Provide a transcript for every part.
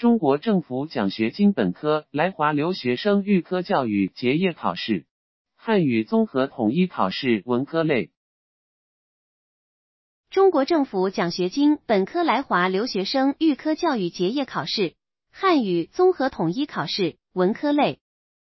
中国政府奖学金本科来华留学生预科教育结业考试，汉语综合统一考试文科类。 中国政府奖学金本科来华留学生预科教育结业考试，汉语综合统一考试文科类。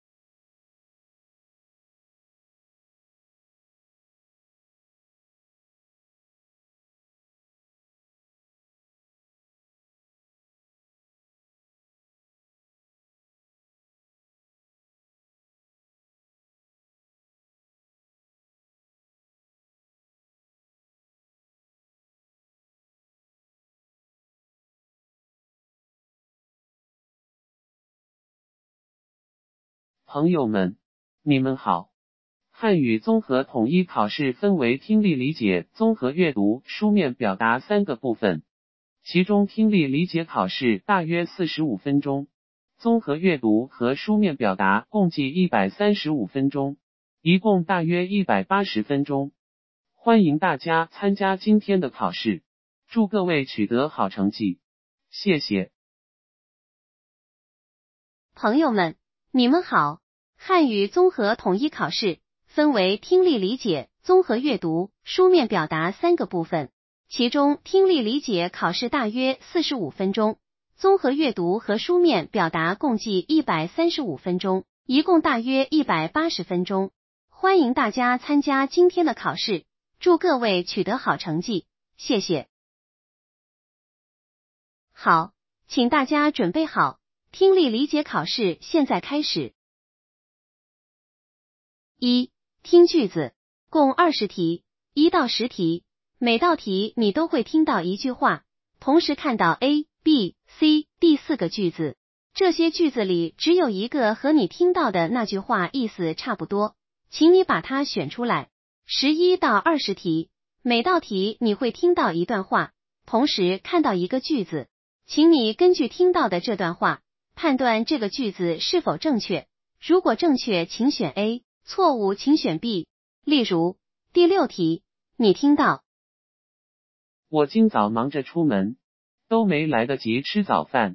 朋友们，你们好。汉语综合统一考试分为听力理解、综合阅读、书面表达3个部分，其中听力理解考试大约45分钟，综合阅读和书面表达共计135分钟，一共大约180分钟。欢迎大家参加今天的考试，祝各位取得好成绩，谢谢。 朋友们，你们好。汉语综合统一考试分为听力理解、综合阅读、书面表达3个部分，其中听力理解考试大约45分钟，综合阅读和书面表达共计135分钟，一共大约180分钟。欢迎大家参加今天的考试，祝各位取得好成绩，谢谢。好，请大家准备好，听力理解考试现在开始。1. 听句子，共20题，1到10题，每道题你都会听到一句话，同时看到 A、B、C、D 4个句子，这些句子里只有一个和你听到的那句话意思差不多，请你把它选出来。11到20题，每道题你会听到一段话，同时看到一个句子，请你根据听到的这段话，判断这个句子是否正确，如果正确请选 A，错误请选 B。 例如第6题，你听到我今早忙着出门，都没来得及吃早饭。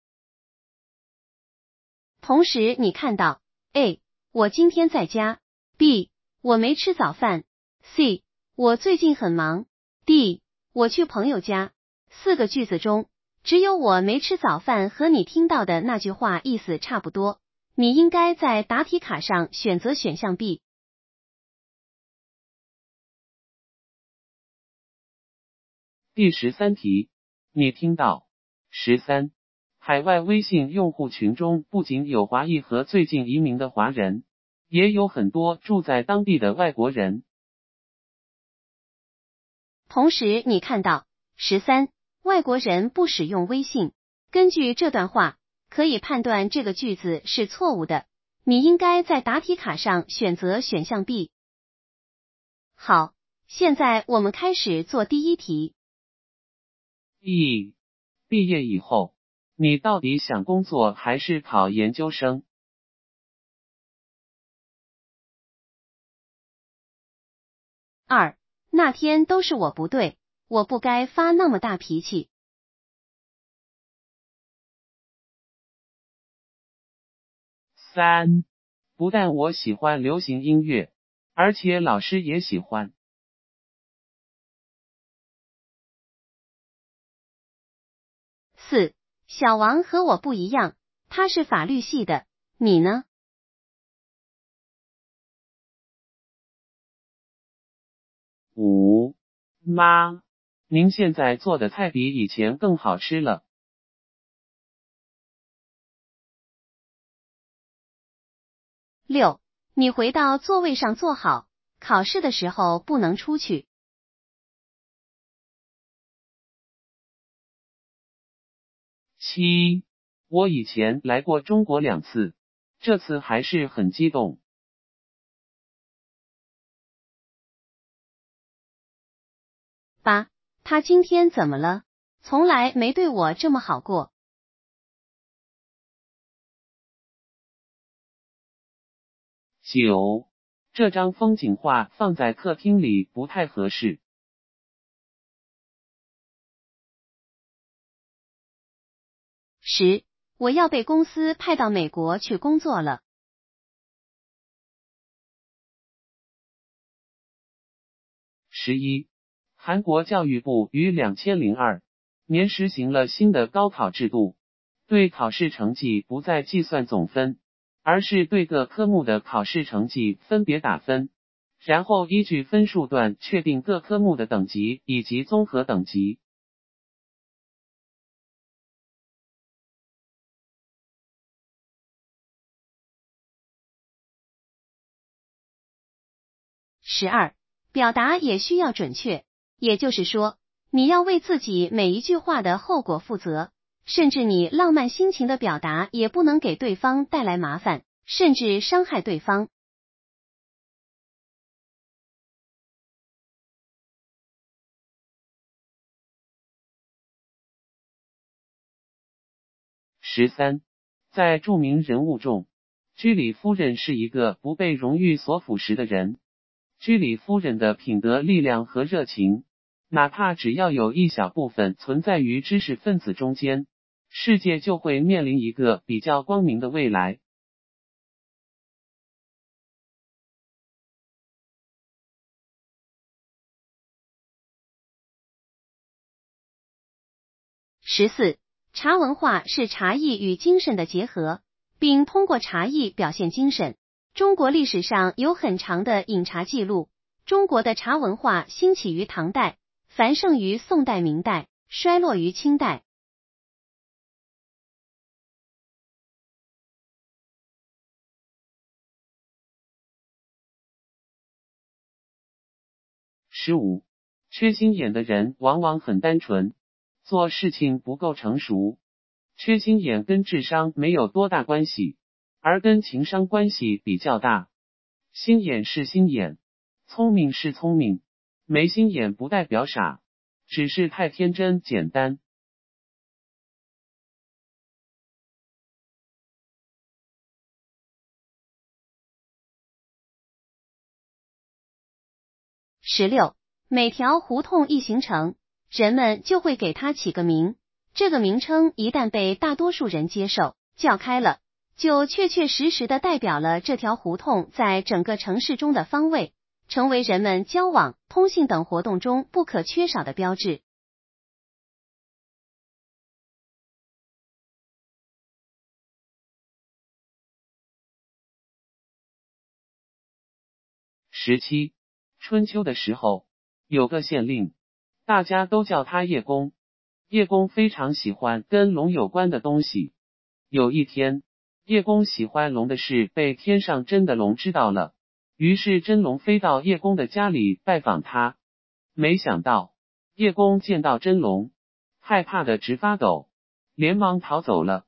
同时你看到 A， 我今天在家， B， 我没吃早饭， C， 我最近很忙， D， 我去朋友家。4个句子中，只有我没吃早饭和你听到的那句话意思差不多，你应该在答题卡上选择选项 B。 第13题，你听到。13. 海外微信用户群中不仅有华裔和最近移民的华人，也有很多住在当地的外国人。 同时你看到 13. 外国人不使用微信。根据这段话，可以判断这个句子是错误的，你应该在答题卡上选择选项 B。 好，现在我们开始做第1题。 毕业以后，你到底想工作还是考研究生 ？2. 那天都是我不对，我不该发那么大脾气。 3. 不但我喜欢流行音乐，而且老师也喜欢。 4. 小王和我不一样，他是法律系的，你呢 ？5. 妈，您现在做的菜比以前更好吃了。 6. 你回到座位上坐好，考试的时候不能出去。 7. 我以前来过中国2次，这次还是很激动。 8. 他今天怎么了？从来没对我这么好过。 9. 这张风景画放在客厅里不太合适。 10. 我要被公司派到美国去工作了。 11. 韩国教育部于2002年实行了新的高考制度，对考试成绩不再计算总分，而是对各科目的考试成绩分别打分，然后依据分数段确定各科目的等级以及综合等级。 12. 表达也需要准确，也就是说，你要为自己每一句话的后果负责，甚至你浪漫心情的表达也不能给对方带来麻烦，甚至伤害对方。 13. 在著名人物中，居里夫人是一个不被荣誉所腐蚀的人。居里夫人的品德、力量和热情，哪怕只要有一小部分存在于知识分子中间，世界就会面临一个比较光明的未来。 14. 茶文化是茶艺与精神的结合，并通过茶艺表现精神。中国历史上有很长的饮茶记录，中国的茶文化兴起于唐代，繁盛于宋代明代，衰落于清代。 15. 缺心眼的人往往很单纯，做事情不够成熟。缺心眼跟智商没有多大关系，而跟情商关系比较大。心眼是心眼，聪明是聪明，没心眼不代表傻，只是太天真简单。 16. 每条胡同一形成，人们就会给它起个名，这个名称一旦被大多数人接受，叫开了，就确确实实的代表了这条胡同在整个城市中的方位，成为人们交往、通信等活动中不可缺少的标志。 17. 春秋的时候，有个县令，大家都叫他叶公。叶公非常喜欢跟龙有关的东西。有一天，叶公喜欢龙的事被天上真的龙知道了，于是真龙飞到叶公的家里拜访他。没想到，叶公见到真龙，害怕的直发抖，连忙逃走了。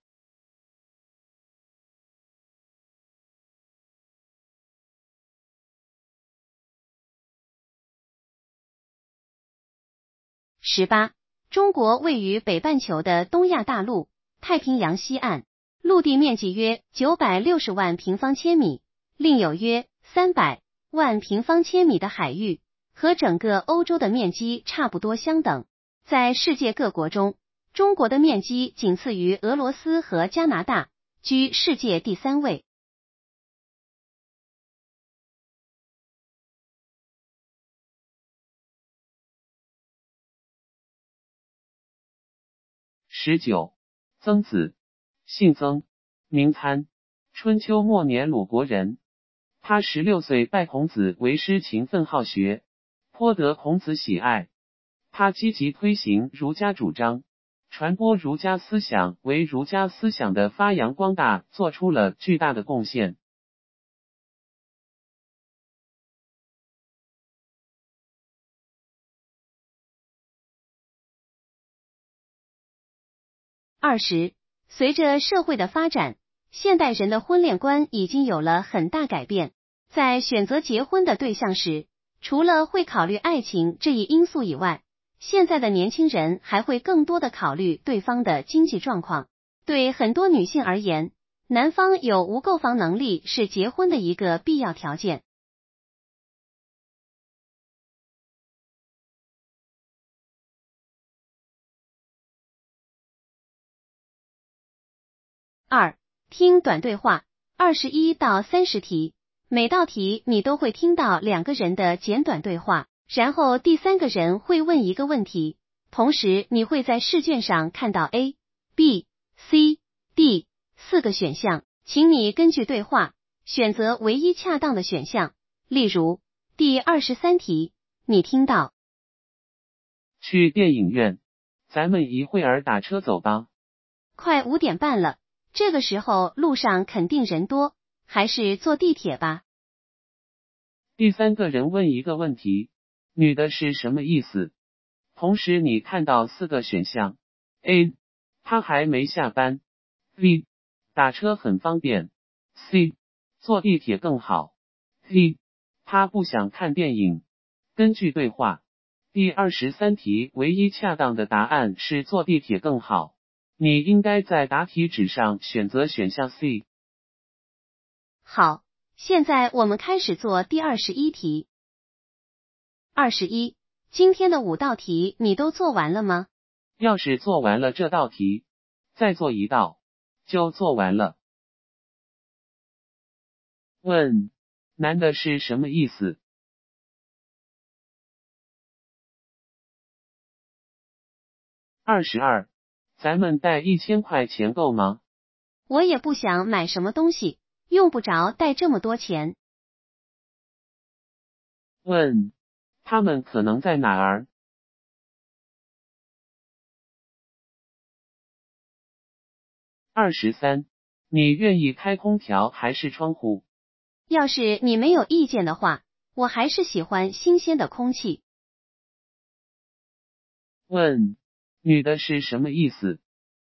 18. 中国位于北半球的东亚大陆，太平洋西岸，陆地面积约960万平方千米，另有约300万平方千米的海域，和整个欧洲的面积差不多相等。在世界各国中，中国的面积仅次于俄罗斯和加拿大，居世界第3位。 19. 曾子，姓曾，名参，春秋末年鲁国人。他16岁拜孔子为师，勤奋好学，颇得孔子喜爱。他积极推行儒家主张，传播儒家思想，为儒家思想的发扬光大做出了巨大的贡献。 20. 随着社会的发展，现代人的婚恋观已经有了很大改变。在选择结婚的对象时，除了会考虑爱情这一因素以外，现在的年轻人还会更多的考虑对方的经济状况。对很多女性而言，男方有无购房能力是结婚的一个必要条件。 2. 听短对话21到30题，每道题你都会听到2个人的简短对话，然后第3个人会问一个问题，同时你会在试卷上看到 A、B、C、D 4个选项，请你根据对话选择唯一恰当的选项。例如第23题，你听到去电影院，咱们一会儿打车走吧。 快5点半了，这个时候路上肯定人多，还是坐地铁吧。 第3个人问一个问题，女的是什么意思？同时你看到4个选项 A 她还没下班， B 打车很方便， C 坐地铁更好， D 她不想看电影。根据对话，第23题唯一恰当的答案是坐地铁更好，你应该在答题纸上选择选项 C。 好，现在我们开始做第21题。21，今天的5道题你都做完了吗？ 要是做完了这道题，再做一道，就做完了。问，男的是什么意思？22，咱们带1000块钱够吗？ 我也不想买什么东西，用不着带这么多钱。 问，他们可能在哪儿？23，你愿意开空调还是窗户？ 要是你没有意见的话，我还是喜欢新鲜的空气。 问，女的是什么意思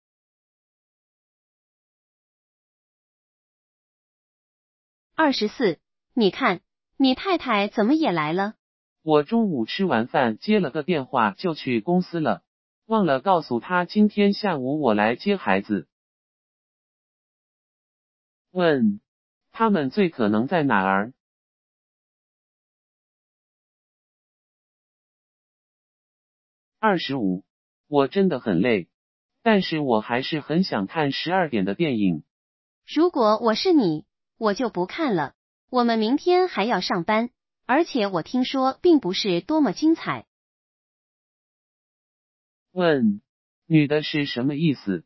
？24，你看，你太太怎么也来了？ 我中午吃完饭接了个电话就去公司了，忘了告诉她今天下午我来接孩子。问，他们最可能在哪儿？25，我真的很累，但是我还是很想看12点的电影。 如果我是你，我就不看了。我们明天还要上班，而且我听说并不是多么精彩。 问，女的是什么意思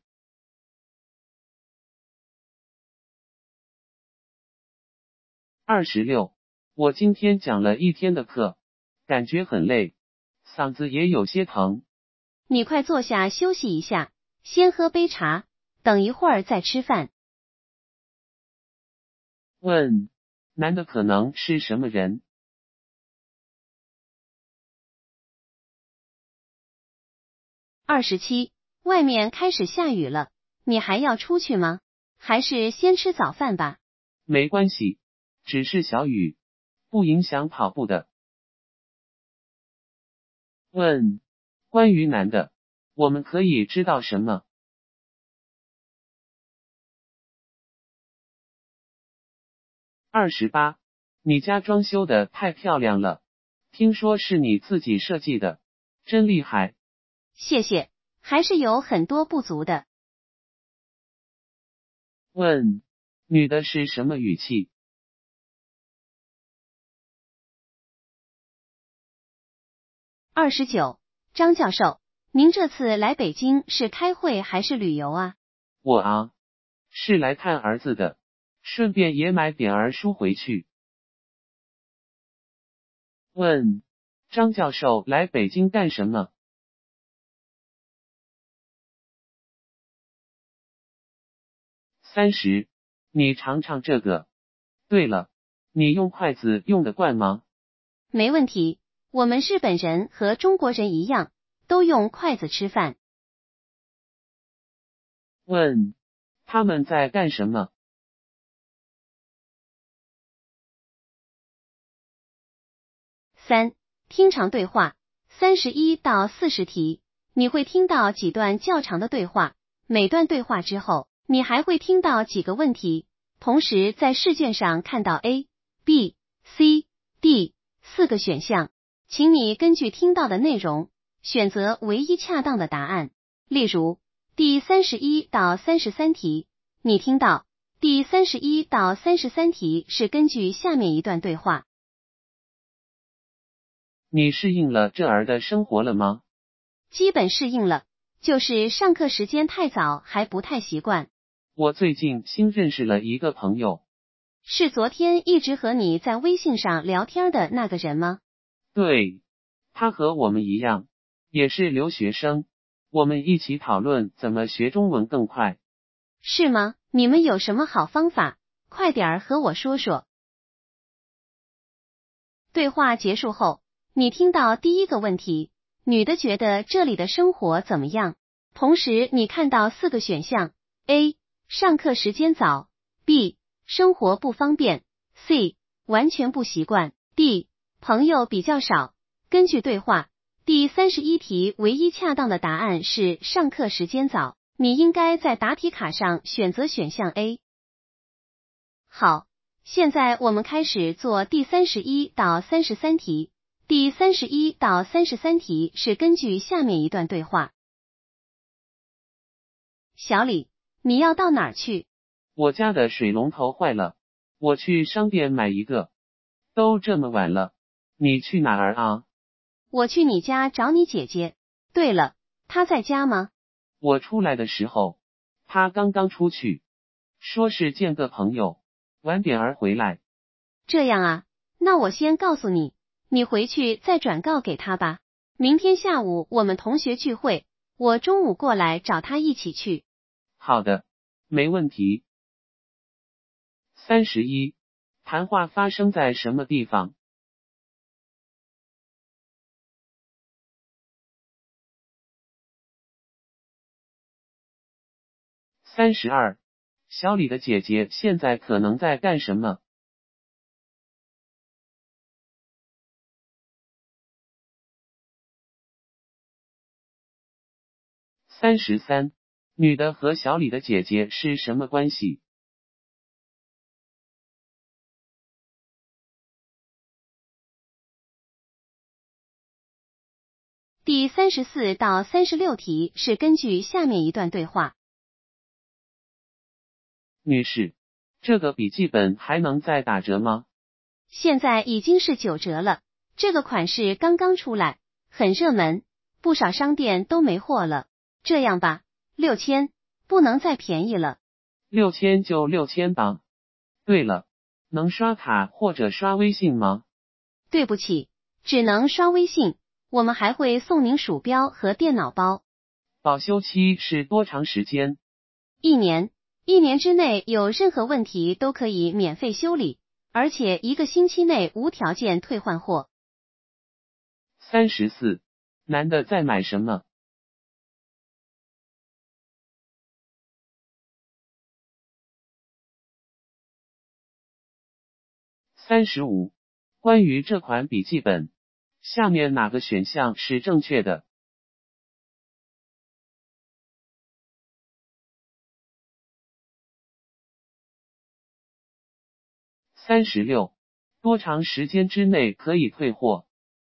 ？26，我今天讲了一天的课，感觉很累，嗓子也有些疼。 你快坐下休息一下，先喝杯茶，等一会儿再吃饭。 问，男的可能是什么人 ？27，外面开始下雨了，你还要出去吗？还是先吃早饭吧？ 没关系，只是小雨，不影响跑步的。问，关于男的，我们可以知道什么？28，你家装修的太漂亮了，听说是你自己设计的，真厉害。 谢谢，还是有很多不足的。 问，女的是什么语气 ？29，张教授，您这次来北京是开会还是旅游啊？ 我啊，是来看儿子的，顺便也买点儿书回去。问，张教授来北京干什么？30，你尝尝这个。对了，你用筷子用得惯吗？ 没问题，我们日本人和中国人一样，都用筷子吃饭。 问，他们在干什么 ？3. 听长对话31到40题，你会听到几段较长的对话，每段对话之后，你还会听到几个问题，同时在试卷上看到 A、B、C、D 4个选项，请你根据听到的内容选择唯一恰当的答案。例如第31到33题， 你听到第31到33题是根据下面一段对话。 你适应了这儿的生活了吗？ 基本适应了，就是上课时间太早还不太习惯。 我最近新认识了一个朋友。 是昨天一直和你在微信上聊天的那个人吗？ 对，他和我们一样，也是留学生，我们一起讨论怎么学中文更快。 是吗？你们有什么好方法？快点儿和我说说。对话结束后，你听到第一个问题，女的觉得这里的生活怎么样？同时你看到4个选项 ：A. 上课时间早 ；B. 生活不方便 ；C. 完全不习惯 ；D. 朋友比较少。根据对话，第31题唯一恰当的答案是上课时间早，你应该在答题卡上选择选项 A。好，现在我们开始做第31到33题。第31到33题是根据下面一段对话。小李，你要到哪儿去？ 我家的水龙头坏了，我去商店买一个。都这么晚了，你去哪儿啊？ 我去你家找你姐姐。对了，她在家吗？ 我出来的时候，她刚刚出去，说是见个朋友，晚点儿回来。 这样啊，那我先告诉你，你回去再转告给她吧。明天下午我们同学聚会，我中午过来找她一起去。 好的，没问题。31. 谈话发生在什么地方？32. 小李的姐姐现在可能在干什么？33. 女的和小李的姐姐是什么关系？ 第34到36题是根据下面一段对话。 女士，这个笔记本还能再打折吗？ 现在已经是9折了，这个款式刚刚出来，很热门，不少商店都没货了。这样吧，6000，不能再便宜了。 6000就6000吧。对了，能刷卡或者刷微信吗？ 对不起，只能刷微信，我们还会送您鼠标和电脑包。 保修期是多长时间 1年，1年之内有任何问题都可以免费修理，而且1个星期内无条件退换货。 ？34. 男的在买什么？35. 关于这款笔记本，下面哪个选项是正确的？36. 多长时间之内可以退货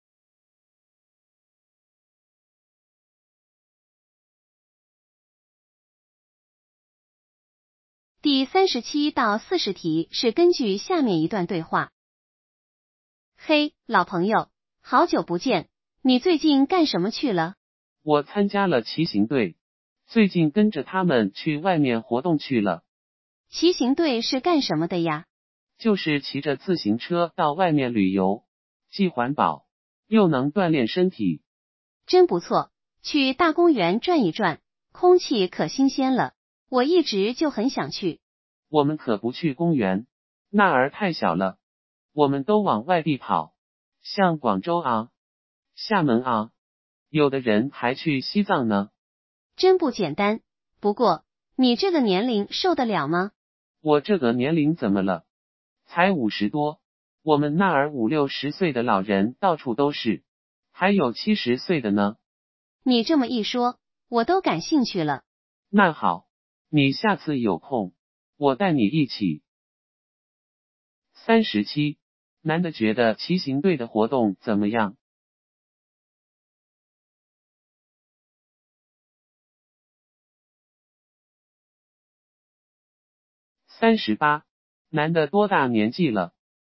第37到40题是根据下面一段对话。嘿，老朋友，好久不见，你最近干什么去了？ 我参加了骑行队，最近跟着他们去外面活动去了。 骑行队是干什么的呀？ 就是骑着自行车到外面旅游，既环保，又能锻炼身体。 真不错，去大公园转一转，空气可新鲜了。我一直就很想去。 我们可不去公园，那儿太小了。我们都往外地跑，像广州啊、厦门啊，有的人还去西藏呢。 真不简单。不过，你这个年龄受得了吗？ 我这个年龄怎么了？才50多，我们那儿50、60岁的老人到处都是，还有70岁的呢。 你这么一说，我都感兴趣了。 那好，你下次有空，我带你一起。37. 男的觉得骑行队的活动怎么样？ 38. 男的多大年纪了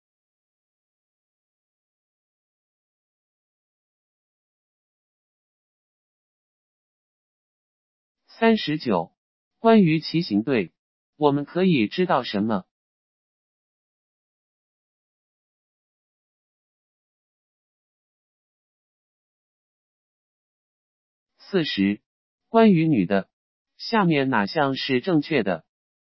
？39. 关于骑行队，我们可以知道什么？40. 关于女的，下面哪项是正确的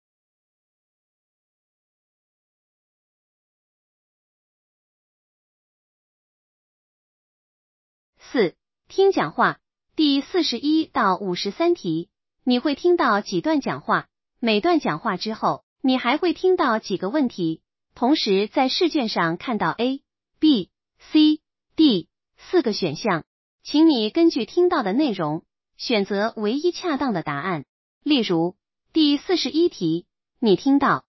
？4. 听讲话，第41到53题，你会听到几段讲话？每段讲话之后，你还会听到几个问题？同时在试卷上看到 A、B、C、D 4个选项，请你根据听到的内容选择唯一恰当的答案。例如，第41题，你听到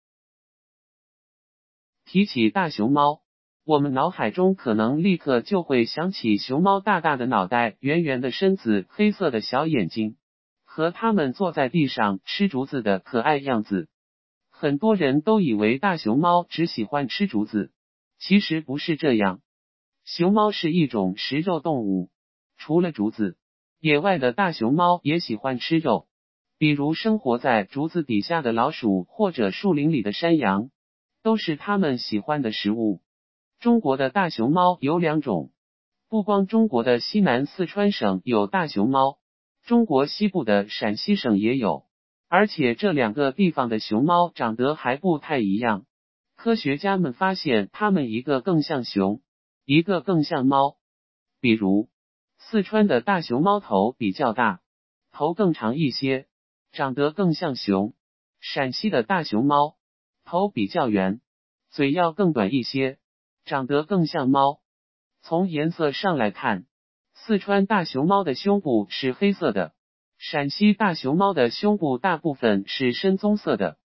提起大熊猫，我们脑海中可能立刻就会想起熊猫大大的脑袋、圆圆的身子、黑色的小眼睛，和它们坐在地上吃竹子的可爱样子。很多人都以为大熊猫只喜欢吃竹子，其实不是这样。熊猫是一种食肉动物，除了竹子，野外的大熊猫也喜欢吃肉，比如生活在竹子底下的老鼠或者树林里的山羊，都是它们喜欢的食物。中国的大熊猫有2种，不光中国的西南四川省有大熊猫，中国西部的陕西省也有，而且这2个地方的熊猫长得还不太一样。科学家们发现它们一个更像熊，一个更像猫。比如，四川的大熊猫头比较大，头更长一些，长得更像熊；陕西的大熊猫头比较圆，嘴要更短一些，长得更像猫。从颜色上来看，四川大熊猫的胸部是黑色的，陕西大熊猫的胸部大部分是深棕色的。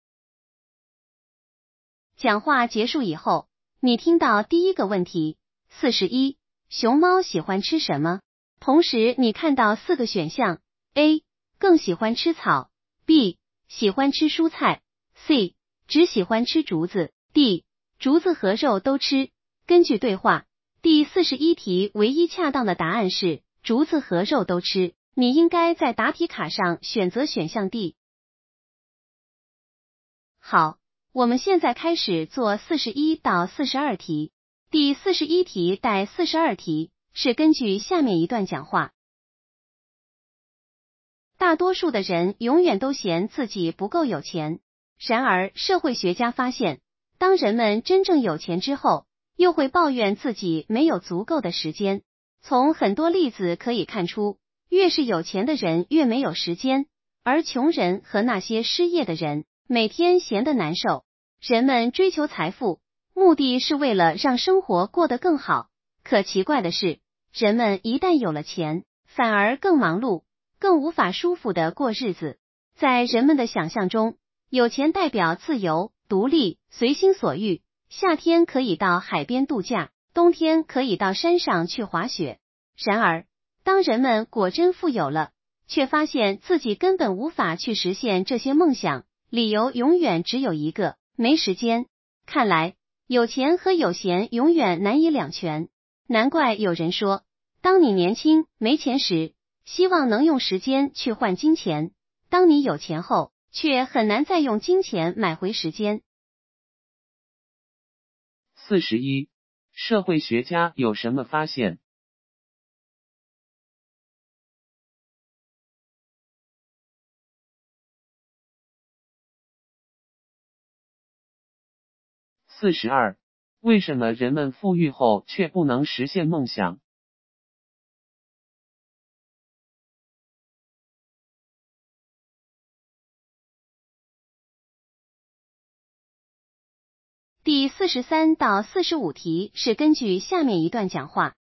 讲话结束以后，你听到第一个问题41，熊猫喜欢吃什么？同时你看到4个选项 A 更喜欢吃草， B 喜欢吃蔬菜， C 只喜欢吃竹子， D 竹子和肉都吃。根据对话，第41题唯一恰当的答案是竹子和肉都吃，你应该在答题卡上选择选项 D。 好，我们现在开始做41到42题。第41题带42题是根据下面一段讲话。大多数的人永远都嫌自己不够有钱，然而社会学家发现，当人们真正有钱之后，又会抱怨自己没有足够的时间。从很多例子可以看出，越是有钱的人越没有时间，而穷人和那些失业的人每天闲得难受。人们追求财富，目的是为了让生活过得更好。可奇怪的是，人们一旦有了钱，反而更忙碌，更无法舒服地过日子。在人们的想象中，有钱代表自由、独立、随心所欲，夏天可以到海边度假，冬天可以到山上去滑雪。然而，当人们果真富有了，却发现自己根本无法去实现这些梦想，理由永远只有一个：没时间。看来，有钱和有闲永远难以两全。难怪有人说，当你年轻没钱时，希望能用时间去换金钱；当你有钱后，却很难再用金钱买回时间。 41. 社会学家有什么发现？42. 为什么人们富裕后却不能实现梦想？ 第43到45题是根据下面一段讲话。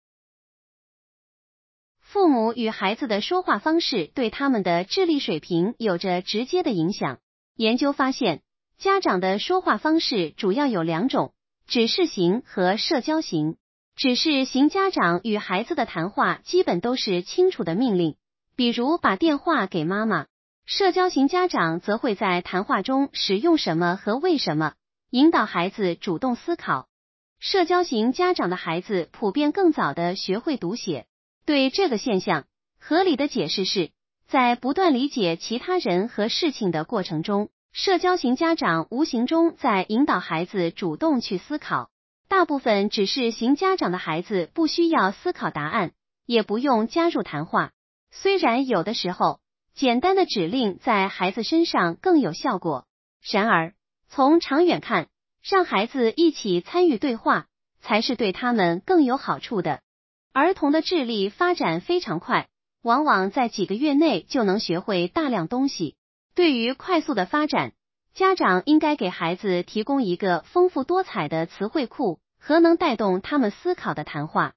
父母与孩子的说话方式对他们的智力水平有着直接的影响。研究发现，家长的说话方式主要有2种，指示型和社交型。指示型家长与孩子的谈话基本都是清楚的命令，比如把电话给妈妈， 社交型家长则会在谈话中使用什么和为什么，引导孩子主动思考。社交型家长的孩子普遍更早地学会读写。对这个现象，合理的解释是，在不断理解其他人和事情的过程中，社交型家长无形中在引导孩子主动去思考。大部分指示型家长的孩子不需要思考答案，也不用加入谈话。虽然有的时候，简单的指令在孩子身上更有效果，然而，从长远看，让孩子一起参与对话，才是对他们更有好处的。儿童的智力发展非常快，往往在几个月内就能学会大量东西。对于快速的发展，家长应该给孩子提供一个丰富多彩的词汇库和能带动他们思考的谈话。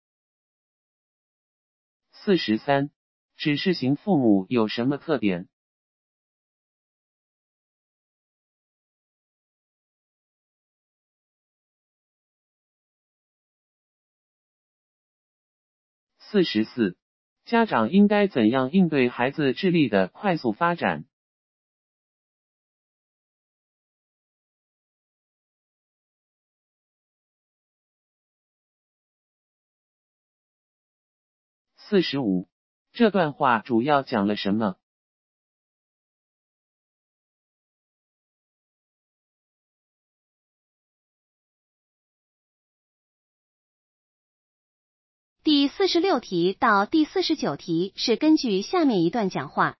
43. 指示型父母有什么特点？44. 家长应该怎样应对孩子智力的快速发展？45. 这段话主要讲了什么？ 第46题到第49题是根据下面一段讲话。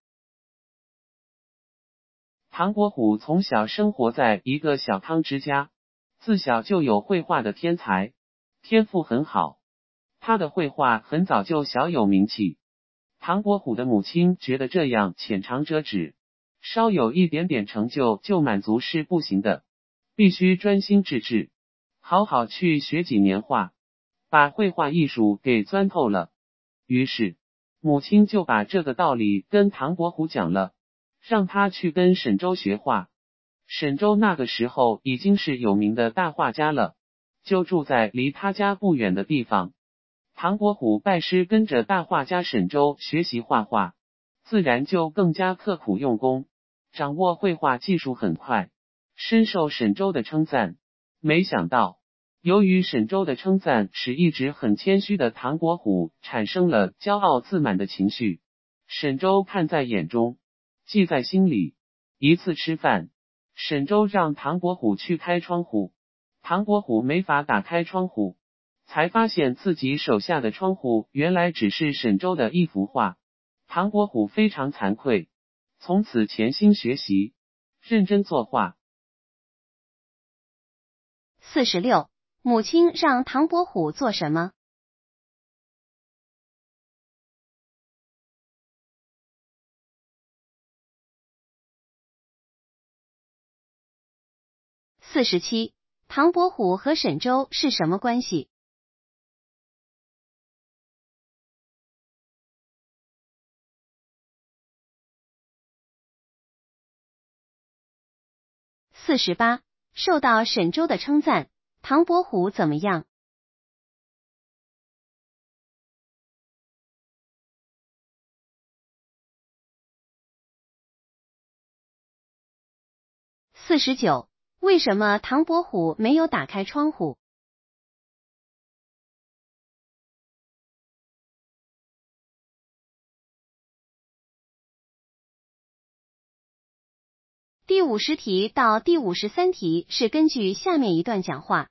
唐伯虎从小生活在一个小康之家，自小就有绘画的天才，天赋很好。他的绘画很早就小有名气。唐伯虎的母亲觉得这样浅尝辄止，稍有一点点成就就满足是不行的，必须专心致志，好好去学几年画，把绘画艺术给钻透了。于是，母亲就把这个道理跟唐伯虎讲了，让他去跟沈周学画。沈周那个时候已经是有名的大画家了，就住在离他家不远的地方。唐伯虎拜师跟着大画家沈周学习画画，自然就更加刻苦用功，掌握绘画技术很快，深受沈周的称赞。没想到，由于沈周的称赞，使一直很谦虚的唐伯虎产生了骄傲自满的情绪。沈周看在眼中，记在心里。一次吃饭，沈周让唐伯虎去开窗户，唐伯虎没法打开窗户，才发现自己手下的窗户原来只是沈周的一幅画。唐伯虎非常惭愧，从此潜心学习，认真作画。 46. 母亲让唐伯虎做什么？47. 唐伯虎和沈周是什么关系？48. 受到沈周的称赞，唐伯虎怎么样？49. 为什么唐伯虎没有打开窗户第50题到第53题是根据下面一段讲话。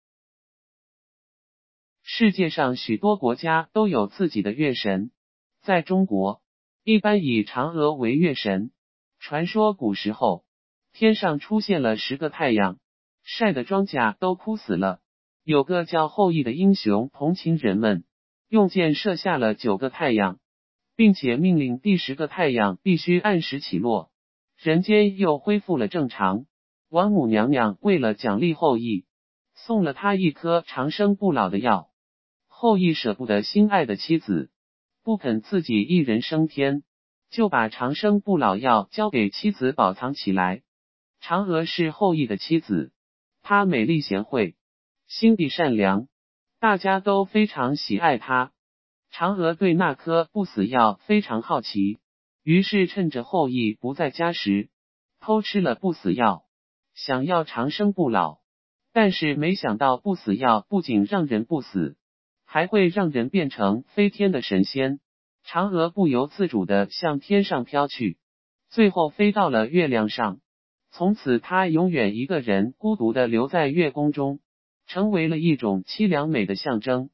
世界上许多国家都有自己的月神，在中国，一般以嫦娥为月神。传说古时候，天上出现了10个太阳，晒的庄稼都枯死了。有个叫后羿的英雄同情人们，用箭射下了9个太阳，并且命令第10个太阳必须按时起落，人间又恢复了正常。王母娘娘为了奖励后羿，送了他一颗长生不老的药。后羿舍不得心爱的妻子，不肯自己一人升天，就把长生不老药交给妻子保藏起来。嫦娥是后羿的妻子，她美丽贤惠，心地善良，大家都非常喜爱她。嫦娥对那颗不死药非常好奇， 于是趁着后羿不在家时，偷吃了不死药，想要长生不老。但是没想到不死药不仅让人不死，还会让人变成飞天的神仙。嫦娥不由自主地向天上飘去，最后飞到了月亮上。从此她永远一个人孤独地留在月宫中，成为了一种凄凉美的象征。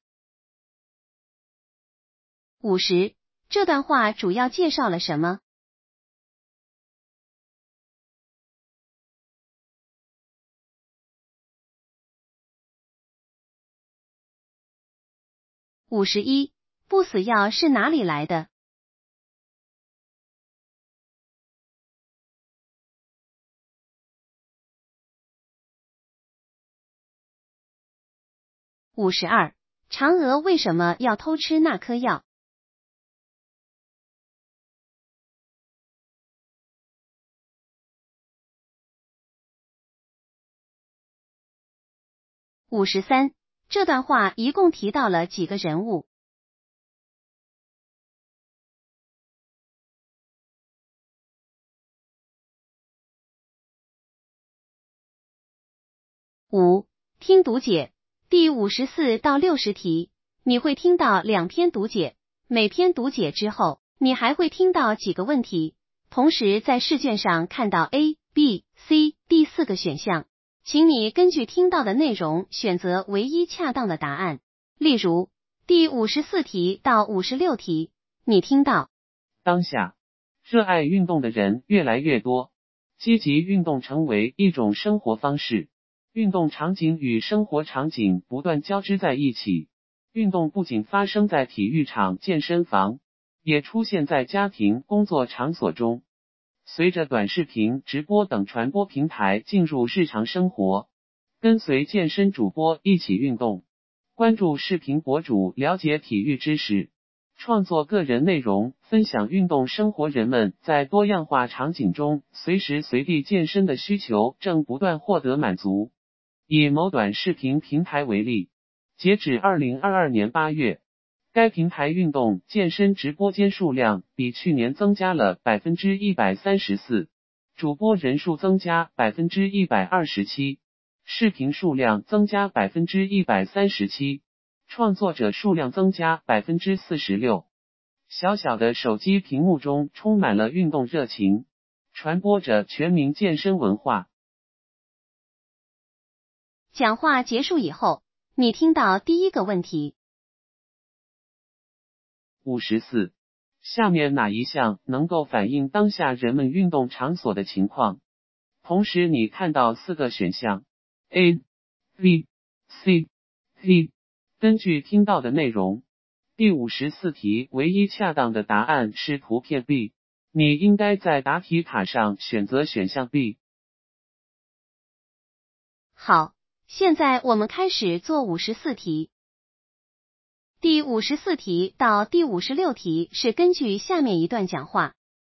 50. 这段话主要介绍了什么？51. 不死药是哪里来的？52. 嫦娥为什么要偷吃那颗药？53. 这段话一共提到了几个人物？5. 听读解。第54到60题，你会听到2篇读解，每篇读解之后，你还会听到几个问题，同时在试卷上看到 A、B、C 第4个选项，请你根据听到的内容选择唯一恰当的答案。例如，第54题到56题，你听到当下，热爱运动的人越来越多，积极运动成为一种生活方式。运动场景与生活场景不断交织在一起，运动不仅发生在体育场、健身房，也出现在家庭、工作场所中。随着短视频、直播等传播平台进入日常生活，跟随健身主播一起运动，关注视频博主了解体育知识，创作个人内容，分享运动生活，人们在多样化场景中随时随地健身的需求正不断获得满足。以某短视频平台为例，截止2022年8月，该平台运动健身直播间数量比去年增加了 134%， 主播人数增加 127%， 视频数量增加 137%， 创作者数量增加 46%。 小小的手机屏幕中充满了运动热情，传播着全民健身文化。 讲话结束以后，你听到第一个问题。 54. 下面哪一项能够反映当下人们运动场所的情况？同时你看到4个选项 A、B、C、D。 根据听到的内容，第54题唯一恰当的答案是图片 B， 你应该在答题卡上选择选项 B。 好，现在我们开始做54题。第54题到第56题是根据下面一段讲话。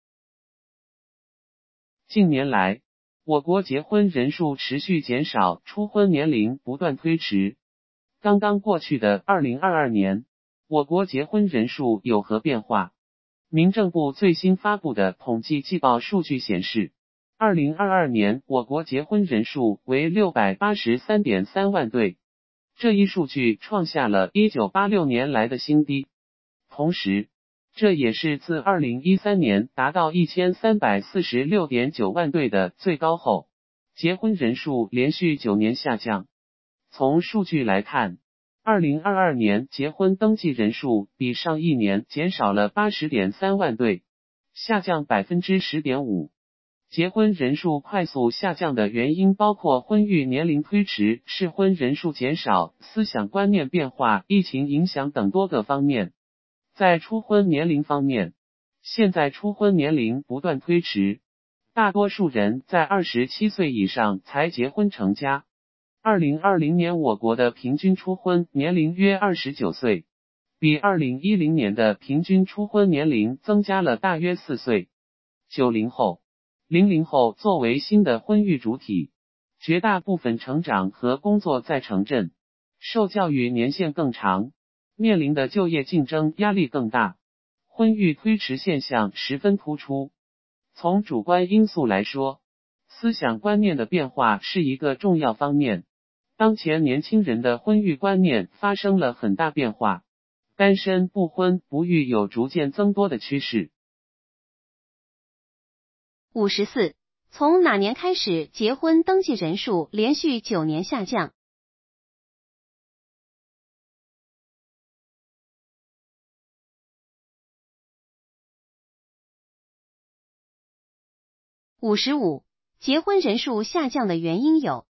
近年来，我国结婚人数持续减少，初婚年龄不断推迟。刚刚过去的2022年，我国结婚人数有何变化？民政部最新发布的统计季报数据显示，2022年我国结婚人数为 683.3 万对，这一数据创下了1986年来的新低。同时，这也是自2013年达到 1346.9 万对的最高后，结婚人数连续9年下降。从数据来看，2022年结婚登记人数比上一年减少了 80.3 万对，下降 10.5%。结婚人数快速下降的原因包括婚育年龄推迟、适婚人数减少、思想观念变化、疫情影响等多个方面。在初婚年龄方面，现在初婚年龄不断推迟，大多数人在27岁以上才结婚成家。2020年我国的平均初婚年龄约29岁，比2010年的平均初婚年龄增加了大约4岁。90后、00后作为新的婚育主体，绝大部分成长和工作在城镇，受教育年限更长，面临的就业竞争压力更大， 婚育推迟现象十分突出。从主观因素来说，思想观念的变化是一个重要方面。当前年轻人的婚育观念发生了很大变化，单身不婚不育有逐渐增多的趋势。 54. 从哪年开始结婚登记人数连续9年下降？55. 结婚人数下降的原因有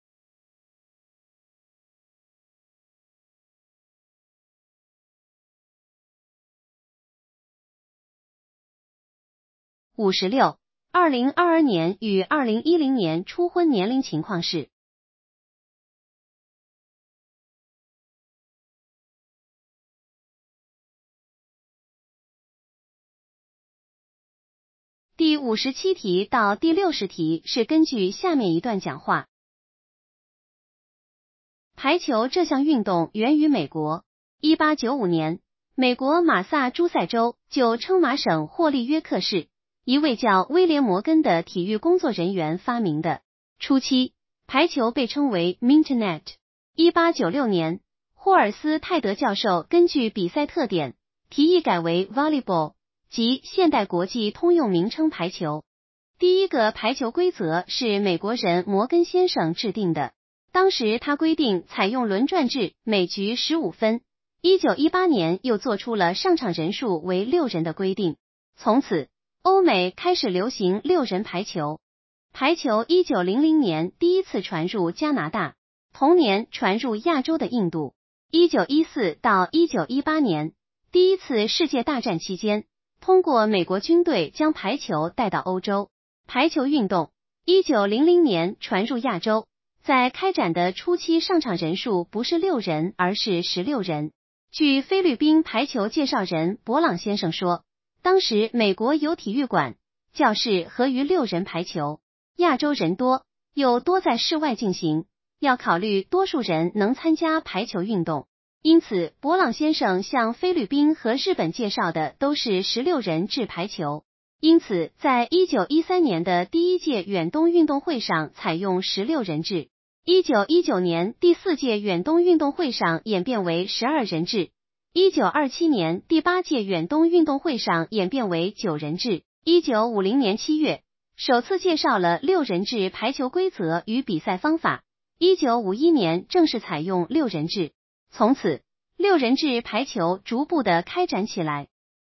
56. 2022年与2010年初婚年龄情况是第57题到第60题是根据下面一段讲话。排球这项运动源于美国。1895年，美国马萨诸塞州就称马省霍利约克市一位叫威廉·摩根的体育工作人员发明的。初期，排球被称为 Mintonette。1896年，霍尔斯泰德教授根据比赛特点，提议改为 Volleyball， 即现代国际通用名称排球。第一个排球规则是美国人摩根先生制定的，当时他规定采用轮转制，每局15分。1918年又做出了上场人数为6人的规定，从此欧美开始流行6人排球。排球1900年第一次传入加拿大，同年传入亚洲的印度。1914到1918年，第一次世界大战期间，通过美国军队将排球带到欧洲。排球运动1900年传入亚洲，在开展的初期上场人数不是6人，而是16人。据菲律宾排球介绍人博朗先生说，当时美国有体育馆、教室合于6人排球，亚洲人多，又多在室外进行，要考虑多数人能参加排球运动，因此博朗先生向菲律宾和日本介绍的都是16人制排球。因此在1913年的第一届远东运动会上采用16人制。1919年第4届远东运动会上演变为12人制。1927年第8届远东运动会上演变为9人制。1950年7月，首次介绍了6人制排球规则与比赛方法。1951年正式采用6人制，从此6人制排球逐步的开展起来。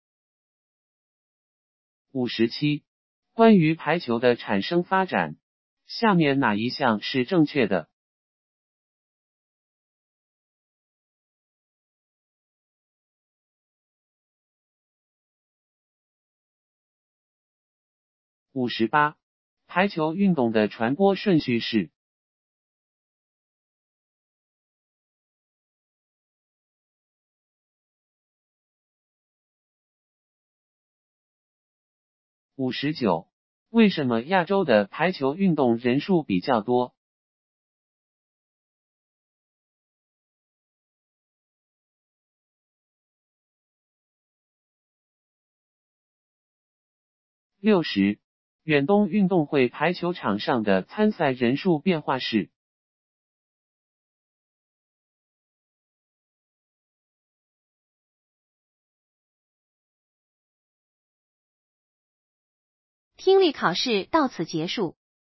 57. 关于排球的产生发展，下面哪一项是正确的？58. 排球运动的传播顺序是59. 为什么亚洲的排球运动人数比较多？60. 远东运动会排球场上的参赛人数变化是听力考试到此结束。